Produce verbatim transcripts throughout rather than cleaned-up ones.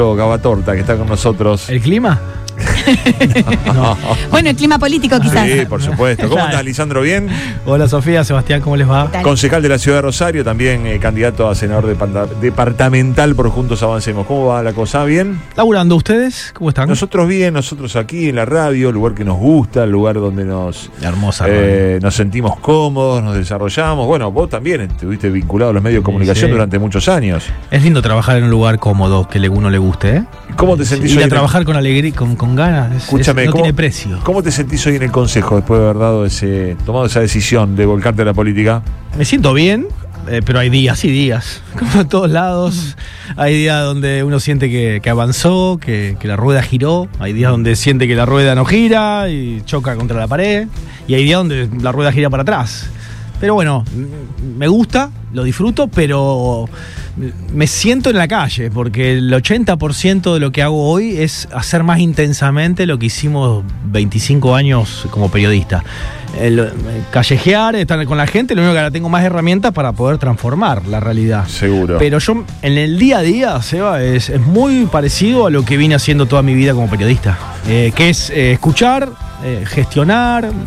Gavatorta, que está con nosotros. ¿El clima? No. Bueno, el clima político quizás. Sí, por supuesto. ¿Cómo estás, Lisandro? ¿Bien? Hola, Sofía, Sebastián, ¿cómo les va? Concejal de la ciudad de Rosario, también eh, candidato a senador de departamental por Juntos Avancemos. ¿Cómo va la cosa? ¿Bien? ¿Laburando ustedes? ¿Cómo están? Nosotros bien, nosotros aquí en la radio, el lugar que nos gusta, el lugar donde nos, Hermosa eh, nos sentimos cómodos, nos desarrollamos. Bueno, vos también estuviste vinculado a los medios de comunicación sí. durante muchos años. Es lindo trabajar en un lugar cómodo, que a uno le guste, ¿eh? ¿Cómo te sentís sí, hoy? Ir a trabajar con alegría, con, con ganas, es, Escúchame, es, no ¿cómo, tiene precio. ¿Cómo te sentís hoy en el Consejo después de haber dado ese, tomado esa decisión de volcarte a la política? Me siento bien, eh, pero hay días y días, como en todos lados. Hay días donde uno siente que, que avanzó, que, que la rueda giró. Hay días donde siente que la rueda no gira y choca contra la pared. Y hay días donde la rueda gira para atrás. Pero bueno, me gusta, lo disfruto, pero me siento en la calle, porque el ochenta por ciento de lo que hago hoy es hacer más intensamente lo que hicimos veinticinco años como periodista. El, el callejear, estar con la gente, lo único que ahora tengo más herramientas para poder transformar la realidad. Seguro. Pero yo, en el día a día, Seba, es, es muy parecido a lo que vine haciendo toda mi vida como periodista, eh, que es eh, escuchar, eh, gestionar, r-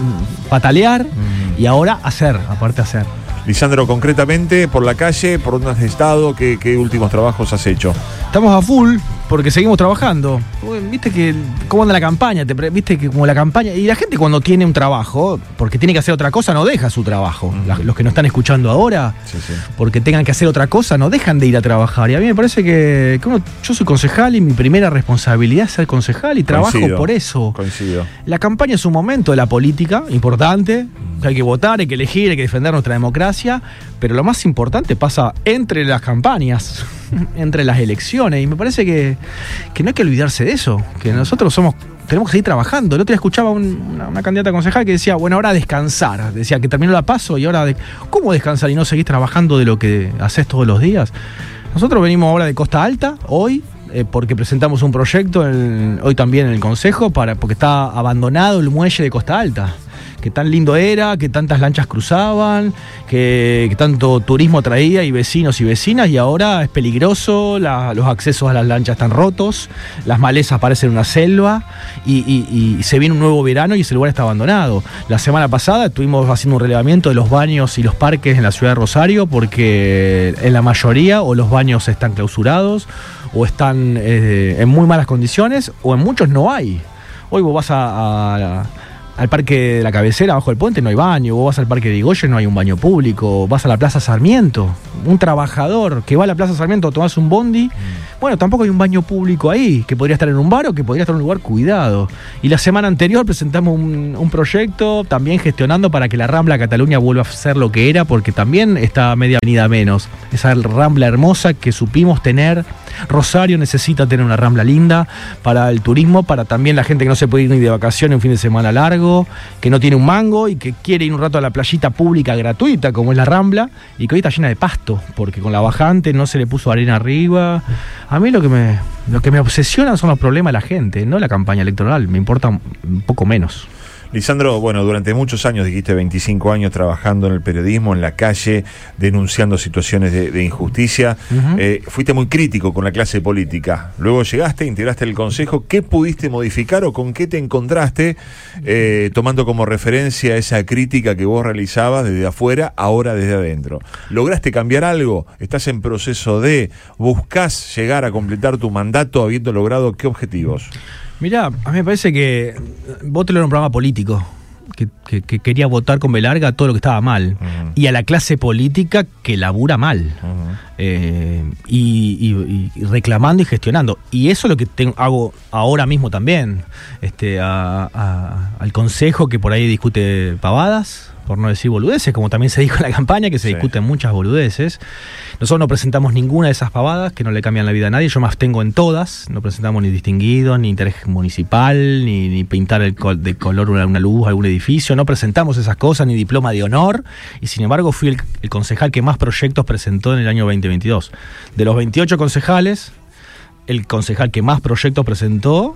patalear mm. y ahora hacer, aparte hacer. Lisandro, concretamente, por la calle, por dónde has estado, ¿qué, qué últimos trabajos has hecho? Estamos a full porque seguimos trabajando. Viste que cómo anda la campaña, te, viste que como la campaña. Y la gente cuando tiene un trabajo, porque tiene que hacer otra cosa, no deja su trabajo. Uh-huh. La, los que nos están escuchando ahora, sí, sí. porque tengan que hacer otra cosa, no dejan de ir a trabajar. Y a mí me parece que, que uno, yo soy concejal y mi primera responsabilidad es ser concejal y trabajo Coincido. por eso. Coincido. La campaña es un momento de la política importante. Hay que votar, hay que elegir, hay que defender nuestra democracia, pero lo más importante pasa entre las campañas, entre las elecciones, y me parece que, que no hay que olvidarse de eso, que nosotros somos tenemos que seguir trabajando. El otro día escuchaba un, una, una candidata concejal que decía, bueno, ahora descansar, decía que terminó la PASO y ahora, de, ¿cómo descansar y no seguir trabajando de lo que haces todos los días? Nosotros venimos ahora de Costa Alta, hoy, Eh, porque presentamos un proyecto en, hoy también en el Consejo, para, porque está abandonado el muelle de Costa Alta, que tan lindo era, que tantas lanchas cruzaban, que, que tanto turismo traía y vecinos y vecinas, y ahora es peligroso, la, los accesos a las lanchas están rotos, las malezas parecen una selva, y, y, y se viene un nuevo verano y ese lugar está abandonado. La semana pasada estuvimos haciendo un relevamiento de los baños y los parques en la ciudad de Rosario, porque en la mayoría o los baños están clausurados, o están eh, en muy malas condiciones, o en muchos no hay. Hoy vos vas a, a, al parque de la Cabecera, abajo del puente, no hay baño. Vos vas al parque de Irigoyen, no hay un baño público. Vas a la Plaza Sarmiento, un trabajador que va a la Plaza Sarmiento a tomarse un bondi, mm. bueno, tampoco hay un baño público ahí, que podría estar en un bar o que podría estar en un lugar cuidado. Y la semana anterior presentamos un, un proyecto también gestionando para que la Rambla Cataluña vuelva a ser lo que era, porque también está media avenida menos. Esa Rambla hermosa que supimos tener. Rosario necesita tener una Rambla linda para el turismo, para también la gente que no se puede ir ni de vacaciones un fin de semana largo, que no tiene un mango y que quiere ir un rato a la playita pública gratuita como es la Rambla, y que hoy está llena de pasto, porque con la bajante no se le puso arena arriba. A mí lo que me, lo que me obsesiona son los problemas de la gente, no la campaña electoral, me importa un poco menos. Lisandro, bueno, durante muchos años, dijiste veinticinco años trabajando en el periodismo, en la calle, denunciando situaciones de, de injusticia. Uh-huh. Eh, fuiste muy crítico con la clase política. Luego llegaste, integraste el Consejo. ¿Qué pudiste modificar o con qué te encontraste eh, tomando como referencia esa crítica que vos realizabas desde afuera, ahora desde adentro? ¿Lograste cambiar algo? ¿Estás en proceso de, buscás llegar a completar tu mandato habiendo logrado qué objetivos? Mirá, a mí me parece que vos te lo era un programa político, que, que, que quería votar con B larga todo lo que estaba mal, uh-huh. y a la clase política que labura mal, uh-huh. eh, y, y, y reclamando y gestionando. Y eso es lo que tengo, hago ahora mismo también, este, a, a, al Consejo que por ahí discute pavadas, por no decir boludeces, como también se dijo en la campaña, que se sí. discuten muchas boludeces. Nosotros no presentamos ninguna de esas pavadas que no le cambian la vida a nadie. Yo me abstengo en todas. No presentamos ni distinguidos, ni interés municipal, ni, ni pintar el col- de color una, una luz, algún edificio. No presentamos esas cosas, ni diploma de honor. Y sin embargo fui el, el concejal que más proyectos presentó en el año veinte veintidós. De los veintiocho concejales, el concejal que más proyectos presentó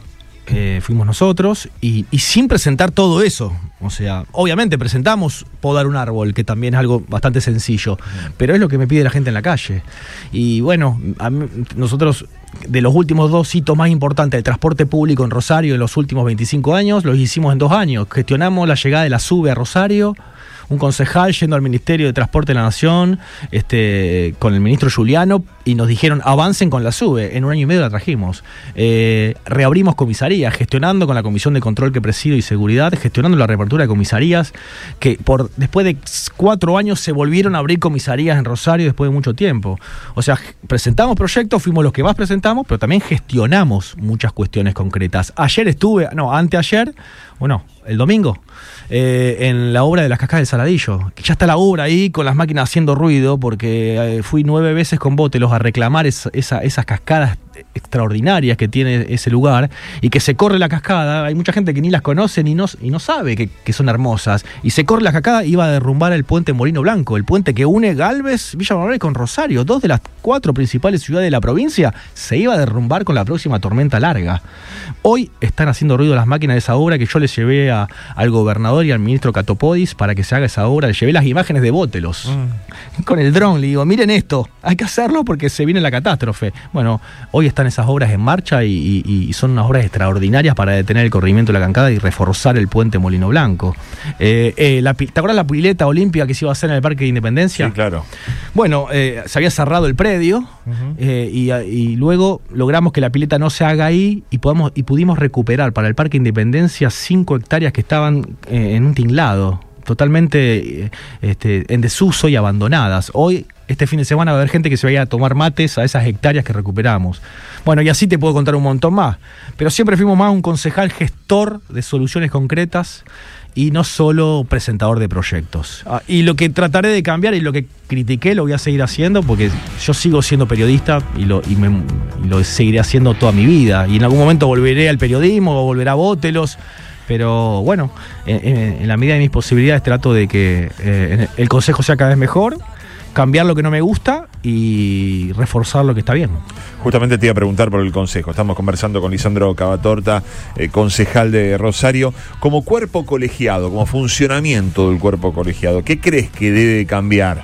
eh, fuimos nosotros, y, y sin presentar todo eso. O sea, obviamente presentamos podar un árbol, que también es algo bastante sencillo, pero es lo que me pide la gente en la calle. Y bueno, a mí, nosotros, de los últimos dos hitos más importantes del transporte público en Rosario en los últimos veinticinco años, los hicimos en dos años. Gestionamos la llegada de la SUBE a Rosario, un concejal yendo al Ministerio de Transporte de la Nación, este, con el ministro Giuliano, y nos dijeron, avancen con la SUBE. En un año y medio la trajimos. Eh, reabrimos comisarías, gestionando con la Comisión de Control que presido y Seguridad, gestionando la reapertura de comisarías, que por después de cuatro años se volvieron a abrir comisarías en Rosario después de mucho tiempo. O sea, presentamos proyectos, fuimos los que más presentamos, pero también gestionamos muchas cuestiones concretas. Ayer estuve, no, anteayer, o no, el domingo, eh, en la obra de las cascadas del Saladillo. Ya está la obra ahí con las máquinas haciendo ruido, porque eh, fui nueve veces con Botelos a reclamar es, esa, esas cascadas extraordinarias que tiene ese lugar, y que se corre la cascada. Hay mucha gente que ni las conoce ni no, y no sabe que, que son hermosas, y se corre la cascada. Iba a derrumbar el puente Molino Blanco, el puente que une Galvez, Villa Manuel con Rosario, dos de las cuatro principales ciudades de la provincia. Se iba a derrumbar con la próxima tormenta larga. Hoy están haciendo ruido las máquinas de esa obra, que yo les llevé a, al gobernador y al ministro Catopodis para que se haga esa obra. Les llevé las imágenes de Botelos mm. con el dron. Le digo, miren esto, hay que hacerlo porque se viene la catástrofe. Bueno, hoy están esas obras en marcha, y, y, y son unas obras extraordinarias para detener el corrimiento de la Cancada y reforzar el puente Molino Blanco. Eh, eh, la, ¿Te acuerdas la pileta olímpica que se iba a hacer en el Parque de Independencia? Sí, claro. Bueno, eh, se había cerrado el predio, uh-huh. eh, y, y luego logramos que la pileta no se haga ahí, y, podamos, y pudimos recuperar para el Parque de Independencia cinco hectáreas que estaban eh, en un tinglado, totalmente eh, este, en desuso y abandonadas. Hoy, este fin de semana, va a haber gente que se vaya a tomar mates a esas hectáreas que recuperamos. Bueno, y así te puedo contar un montón más. Pero siempre fuimos más un concejal gestor de soluciones concretas y no solo presentador de proyectos. Ah, y lo que trataré de cambiar y lo que critiqué lo voy a seguir haciendo, porque yo sigo siendo periodista y lo, y me, y lo seguiré haciendo toda mi vida. Y en algún momento volveré al periodismo, o volverá a Botelos. Pero bueno, en, en, en la medida de mis posibilidades trato de que eh, el consejo sea cada vez mejor, cambiar lo que no me gusta y reforzar lo que está bien. Justamente te iba a preguntar por el consejo. Estamos conversando con Lisandro Cavatorta, eh, concejal de Rosario. Como cuerpo colegiado, como funcionamiento del cuerpo colegiado, ¿qué crees que debe cambiar?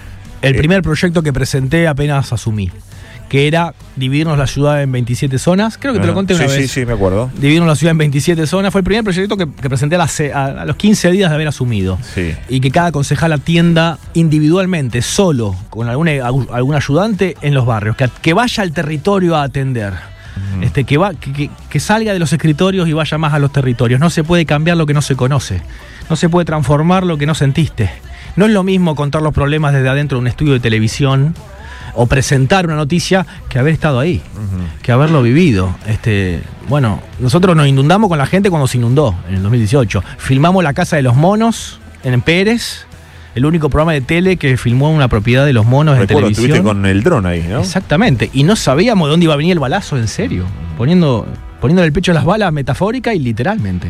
El eh, primer proyecto que presenté apenas asumí, que era dividirnos la ciudad en veintisiete zonas. Creo que te lo conté una sí, vez. Sí, sí, me acuerdo. Dividirnos la ciudad en veintisiete zonas. Fue el primer proyecto que, que presenté a, las, a, a los quince días de haber asumido. Sí. Y que cada concejal atienda individualmente, solo, con algún, algún ayudante en los barrios. Que, que vaya al territorio a atender. Uh-huh. Este, que, va, que, que, que salga de los escritorios y vaya más a los territorios. No se puede cambiar lo que no se conoce. No se puede transformar lo que no sentiste. No es lo mismo contar los problemas desde adentro de un estudio de televisión o presentar una noticia que haber estado ahí, uh-huh. que haberlo vivido. Este, bueno, nosotros nos inundamos con la gente cuando se inundó, en el dos mil dieciocho. Filmamos La Casa de los Monos en Pérez, el único programa de tele que filmó una propiedad de los monos en televisión. Estuviste con el dron ahí, ¿no? Exactamente, y no sabíamos de dónde iba a venir el balazo, en serio, poniendo, poniéndole el pecho a las balas metafórica y literalmente.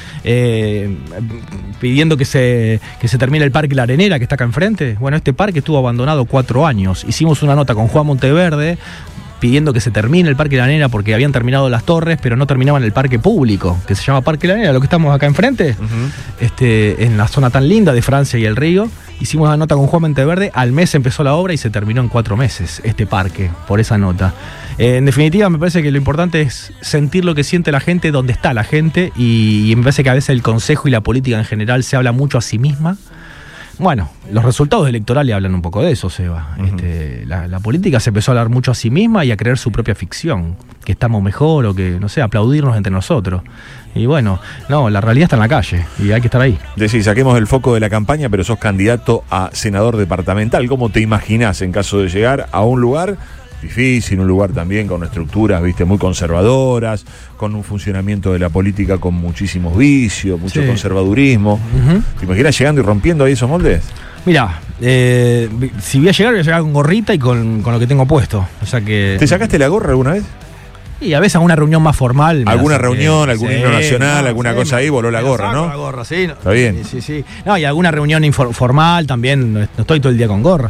Eh, pidiendo que se, que se termine el Parque La Arenera, que está acá enfrente. Bueno, este parque estuvo abandonado cuatro años. Hicimos una nota con Juan Monteverde pidiendo que se termine el Parque La Arenera, porque habían terminado las torres, pero no terminaban el parque público, que se llama Parque La Arenera, lo que estamos acá enfrente, uh-huh. este, en la zona tan linda de Francia y el río. Hicimos una nota con Juan Monteverde, al mes empezó la obra y se terminó en cuatro meses este parque, por esa nota. Eh, en definitiva, me parece que lo importante es sentir lo que siente la gente, donde está la gente, y, y me parece que a veces el consejo y la política en general se habla mucho a sí misma. Bueno, los resultados electorales hablan un poco de eso, Seba. Uh-huh. Este, la, la política se empezó a hablar mucho a sí misma y a creer su propia ficción, que estamos mejor o que, no sé, aplaudirnos entre nosotros. Y bueno, no, la realidad está en la calle y hay que estar ahí. Decís, saquemos el foco de la campaña, pero sos candidato a senador departamental. ¿Cómo te imaginás en caso de llegar a un lugar difícil, un lugar también con estructuras, viste, muy conservadoras, con un funcionamiento de la política con muchísimos vicios, mucho sí. conservadurismo? Uh-huh. ¿Te imaginas llegando y rompiendo ahí esos moldes? Mirá, eh, si voy a llegar, voy a llegar con gorrita y con, con lo que tengo puesto. O sea que. ¿Te sacaste la gorra alguna vez? Y a veces alguna reunión más formal. ¿Alguna reunión, algún sí, himno nacional, no, alguna sí, cosa ahí, voló la gorra, ¿no? La gorra, sí. Está bien. Sí, sí, sí. No, y alguna reunión informal también, no estoy todo el día con gorra.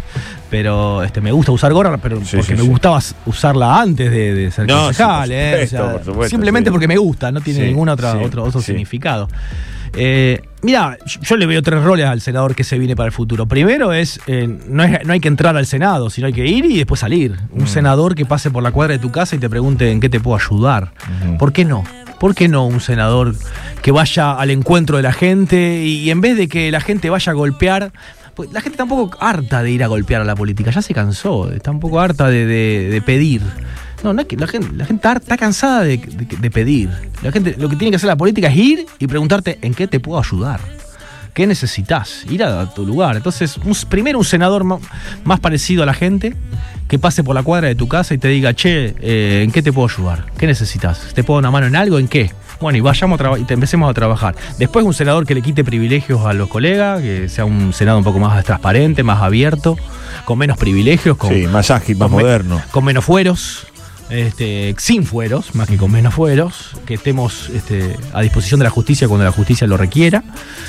pero este, me gusta usar gorra, pero Sí, porque sí, me sí. gustaba usarla antes de, de ser No, concejal, sí, por eh, o supuesto, sea, por supuesto, simplemente sí. porque me gusta, no tiene Sí, ningún otra, sí, otro, otro sí. significado. Eh, mira, yo le veo tres roles al senador que se viene para el futuro. Primero es, eh, no es, no hay que entrar al Senado, sino hay que ir y después salir. Un Mm. senador que pase por la cuadra de tu casa y te pregunte en qué te puedo ayudar. Ujú. ¿Por qué no? ¿Por qué no un senador que vaya al encuentro de la gente y, y en vez de que la gente vaya a golpear, pues la gente está un poco harta de ir a golpear a la política, ya se cansó, está un poco harta de, de- de pedir. No, no es que la gente, la gente está, está cansada de, de- de pedir. La gente lo que tiene que hacer la política es ir y preguntarte en qué te puedo ayudar. ¿Qué necesitas? Ir a, tu lugar. Entonces, un- primero un senador ma- más parecido a la gente, que pase por la cuadra de tu casa y te diga, che, eh, ¿en qué te puedo ayudar? ¿Qué necesitas? ¿Te puedo dar una mano en algo? ¿En qué? Bueno, y vayamos a traba- y te empecemos a trabajar. Después un senador que le quite privilegios a los colegas, que sea un senado un poco más transparente, más abierto, con menos privilegios, con, Sí, más ágil, más con me- moderno. con menos fueros. Este, sin fueros, más que con menos fueros, que estemos este, a disposición de la justicia cuando la justicia lo requiera.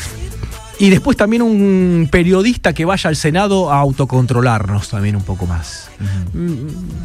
Y después también un periodista que vaya al Senado a autocontrolarnos también un poco más. Mm,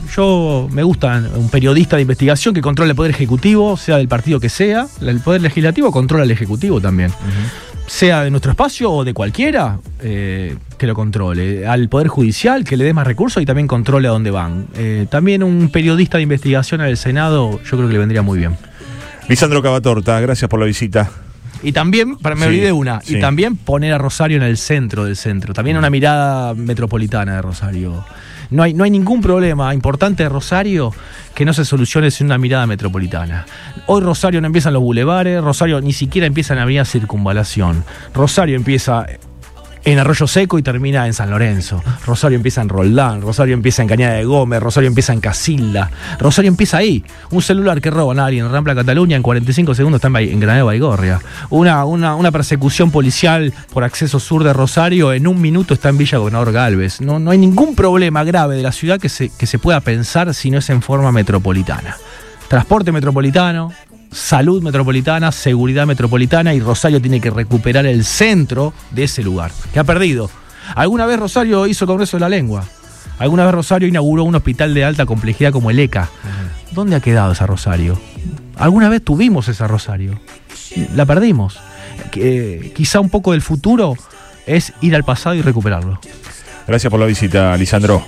Yo me gusta un periodista de investigación que controle el Poder Ejecutivo, sea del partido que sea. El Poder Legislativo controla el Ejecutivo también. Sea de nuestro espacio o de cualquiera, eh, que lo controle. Al Poder Judicial, que le dé más recursos y también controle a dónde van. Eh, también un periodista de investigación al Senado, yo creo que le vendría muy bien. Lisandro Cavatorta, gracias por la visita. Y también, para, me Sí, olvidé una, sí. y también poner a Rosario en el centro del centro. También una mirada metropolitana de Rosario. No hay, no hay ningún problema importante de Rosario que no se solucione sin una mirada metropolitana. Hoy Rosario no empieza en los bulevares, Rosario ni siquiera empieza en la avenida Circunvalación. Rosario empieza en Arroyo Seco y termina en San Lorenzo. Rosario empieza en Roldán, Rosario empieza en Cañada de Gómez, Rosario empieza en Casilda. Rosario empieza ahí. Un celular que roban a alguien en Rampla Cataluña, en cuarenta y cinco segundos está en, Bahí- en Granada de Baigorria. Una, una, una persecución policial por acceso sur de Rosario, en un minuto está en Villa Gobernador Galvez. No, no hay ningún problema grave de la ciudad que se, que se pueda pensar si no es en forma metropolitana. Transporte metropolitano, salud metropolitana, seguridad metropolitana, y Rosario tiene que recuperar el centro de ese lugar, que ha perdido. Alguna vez Rosario hizo el Congreso de la Lengua. Alguna vez Rosario inauguró un hospital de alta complejidad como el E C A. ¿Dónde ha quedado esa Rosario? Alguna vez tuvimos esa Rosario. La perdimos. Eh, quizá un poco del futuro es ir al pasado y recuperarlo. Gracias por la visita, Lisandro.